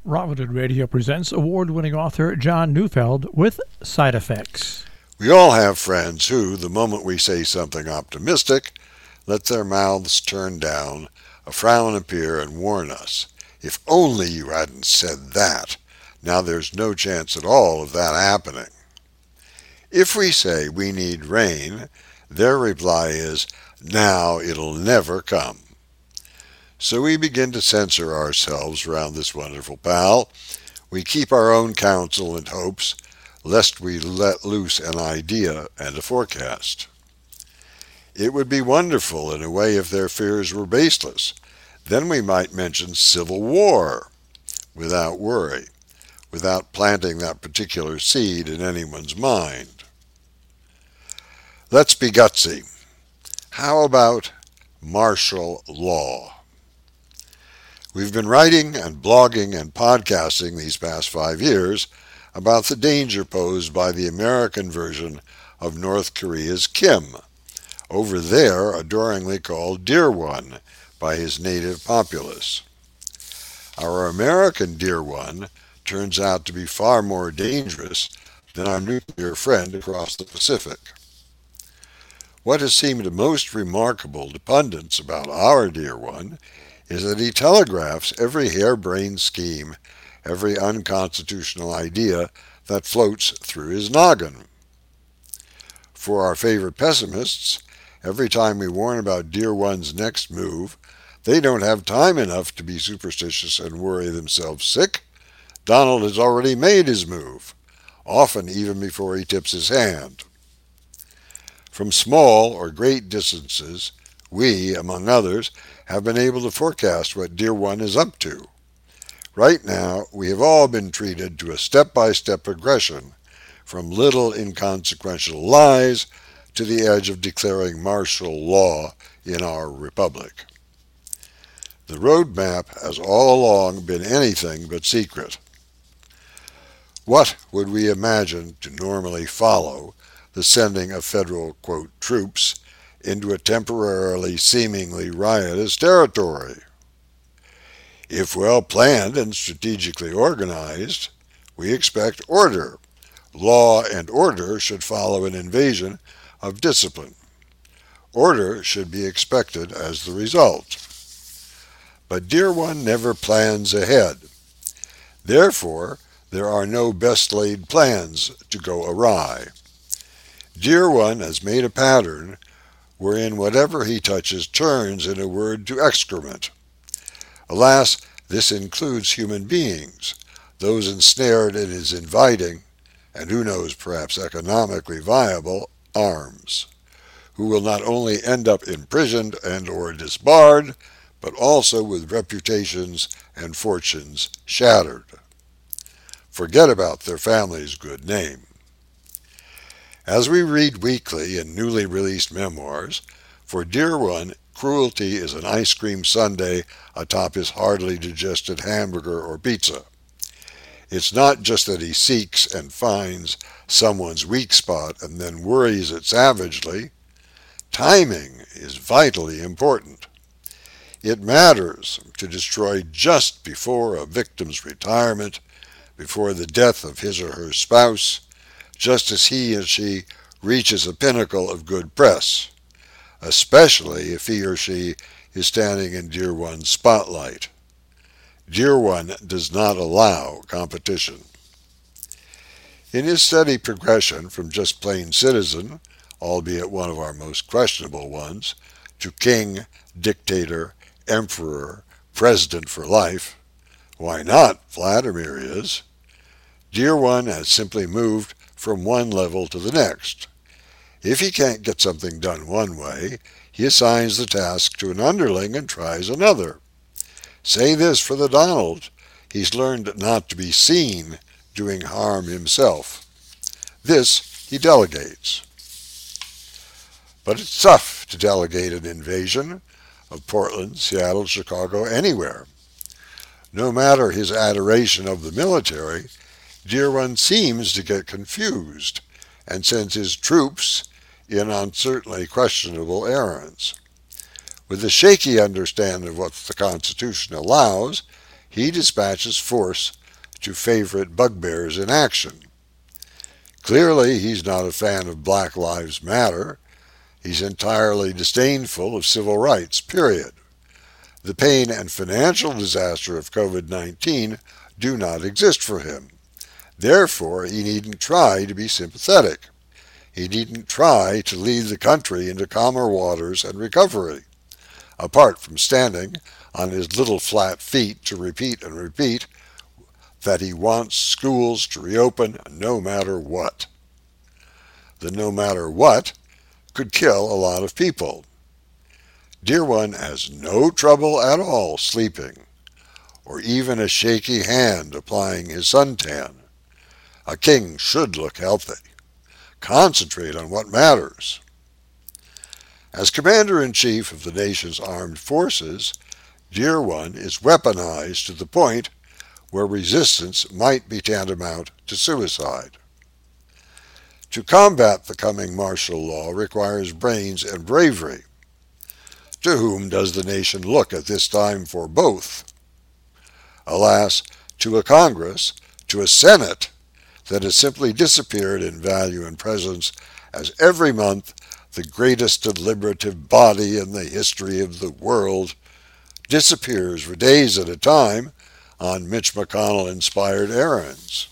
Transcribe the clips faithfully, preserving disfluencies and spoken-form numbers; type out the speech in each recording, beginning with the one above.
Robinhood Radio presents award-winning author John Neufeld with Side Effects. We all have friends who, the moment we say something optimistic, let their mouths turn down, a frown appear, and warn us. If only you hadn't said that. Now there's no chance at all of that happening. If we say we need rain, their reply is, now it'll never come. So we begin to censor ourselves around this wonderful pal. We keep our own counsel and hopes, lest we let loose an idea and a forecast. It would be wonderful in a way if their fears were baseless. Then we might mention civil war without worry, without planting that particular seed in anyone's mind. Let's be gutsy. How about martial law? We've been writing and blogging and podcasting these past five years about the danger posed by the American version of North Korea's Kim, over there adoringly called Dear One by his native populace. Our American Dear One turns out to be far more dangerous than our nuclear friend across the Pacific. What has seemed most remarkable to pundits about our Dear One is that he telegraphs every harebrained scheme, every unconstitutional idea that floats through his noggin. For our favorite pessimists, every time we warn about Dear One's next move, they don't have time enough to be superstitious and worry themselves sick. Donald has already made his move, often even before he tips his hand. From small or great distances, we, among others, have been able to forecast what Dear One is up to. Right now, we have all been treated to a step-by-step progression from little inconsequential lies to the edge of declaring martial law in our republic. The roadmap has all along been anything but secret. What would we imagine to normally follow the sending of federal, quote, troops into a temporarily seemingly riotous territory? If well planned and strategically organized, we expect order. Law and order should follow an invasion of discipline. Order should be expected as the result. But Dear One never plans ahead. Therefore, there are no best-laid plans to go awry. Dear One has made a pattern wherein whatever he touches turns, in a word, to excrement. Alas, this includes human beings, those ensnared in his inviting, and who knows, perhaps economically viable, arms, who will not only end up imprisoned and or disbarred, but also with reputations and fortunes shattered. Forget about their family's good name. As we read weekly in newly released memoirs, for Dear One, cruelty is an ice cream sundae atop his hardly digested hamburger or pizza. It's not just that he seeks and finds someone's weak spot and then worries it savagely. Timing is vitally important. It matters to destroy just before a victim's retirement, before the death of his or her spouse, just as he or she reaches a pinnacle of good press, especially if he or she is standing in Dear One's spotlight. Dear One does not allow competition. In his steady progression from just plain citizen, albeit one of our most questionable ones, to king, dictator, emperor, president for life, why not? Vladimir is. Dear One has simply moved from one level to the next. If he can't get something done one way, he assigns the task to an underling and tries another. Say this for the Donald, he's learned not to be seen doing harm himself. This he delegates. But it's tough to delegate an invasion of Portland, Seattle, Chicago, anywhere. No matter his adoration of the military, Dear One seems to get confused and sends his troops in on certainly questionable errands. With a shaky understanding of what the Constitution allows, he dispatches force to favorite bugbears in action. Clearly, he's not a fan of Black Lives Matter. He's entirely disdainful of civil rights, period. The pain and financial disaster of COVID nineteen do not exist for him. Therefore, he needn't try to be sympathetic. He needn't try to lead the country into calmer waters and recovery, apart from standing on his little flat feet to repeat and repeat that he wants schools to reopen no matter what. The no matter what could kill a lot of people. Dear One has no trouble at all sleeping, or even a shaky hand applying his suntan. A king should look healthy. Concentrate on what matters. As Commander-in-Chief of the nation's armed forces, Dear One is weaponized to the point where resistance might be tantamount to suicide. To combat the coming martial law requires brains and bravery. To whom does the nation look at this time for both? Alas, to a Congress, to a Senate, that has simply disappeared in value and presence as every month the greatest deliberative body in the history of the world disappears for days at a time on Mitch McConnell-inspired errands.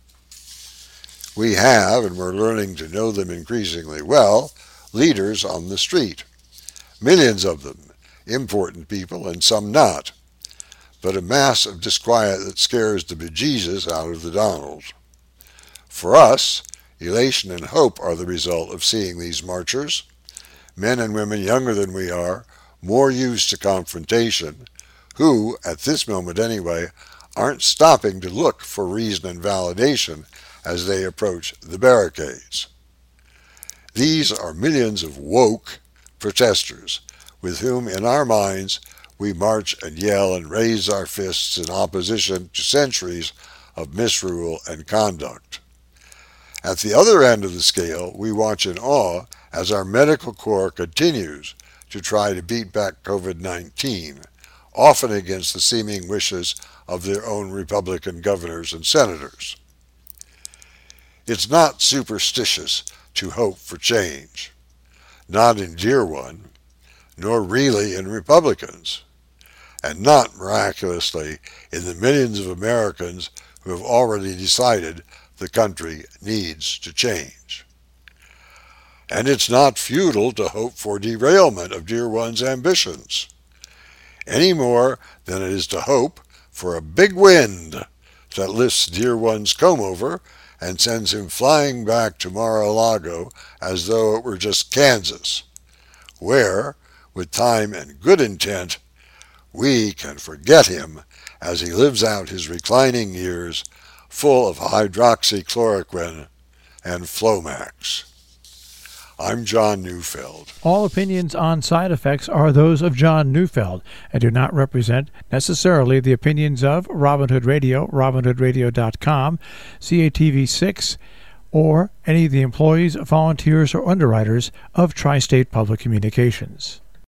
We have, and we're learning to know them increasingly well, leaders on the street. Millions of them, important people and some not, but a mass of disquiet that scares the bejesus out of the Donald. For us, elation and hope are the result of seeing these marchers, men and women younger than we are, more used to confrontation, who, at this moment anyway, aren't stopping to look for reason and validation as they approach the barricades. These are millions of woke protesters with whom in our minds we march and yell and raise our fists in opposition to centuries of misrule and conduct. At the other end of the scale, we watch in awe as our medical corps continues to try to beat back COVID nineteen, often against the seeming wishes of their own Republican governors and senators. It's not superstitious to hope for change, not in Dear One, nor really in Republicans, and not miraculously in the millions of Americans who have already decided the country needs to change. And it's not futile to hope for derailment of Dear One's ambitions, any more than it is to hope for a big wind that lifts Dear One's comb over and sends him flying back to Mar-a-Lago as though it were just Kansas, where, with time and good intent, we can forget him as he lives out his reclining years full of hydroxychloroquine and Flomax. I'm John Neufeld. All opinions on side effects are those of John Neufeld and do not represent necessarily the opinions of Robin Hood Radio, robin hood radio dot com, C A T V six, or any of the employees, volunteers, or underwriters of Tri-State Public Communications.